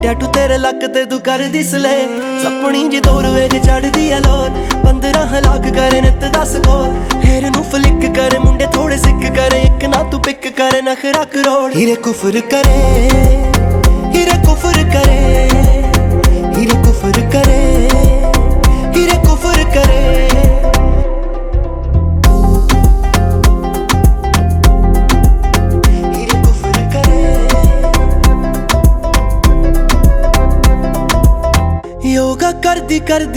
tattoo ਤੇਰੇ ਲੱਕ ਤੇ ਤੂੰ ਕਰ ਦਿਸਲੇ ਸਪਣੀ ਜੀ ਦੂਰ ਵੇਖ ਚੜਦੀ ਐ ਲੋਰ 15 ਲੱਖ ਕਰੇ ਨਿਤ 10 ਕੋਲ ਹੇਰ ਨੂੰ ਫਲਿੱਕ ਕਰੇ ਮੁੰਡੇ ਥੋੜੇ ਸਿੱਕ ਕਰੇ ਇੱਕ ਨਾ ਤੂੰ ਪਿੱਕ ਕਰੇ ਨਖਰਾ ਕਰੋੜ ਹੀਰੇ ਕੁਫਰ ਕਰੇ ਹੀਰੇ ਕੁਫਰ ਕਰੇ ਹੀਰੇ ਕੁਫਰ ਕਰੇ ਹੀਰੇ ਕੁਫਰ ਕਰੇ योगा करदी करदी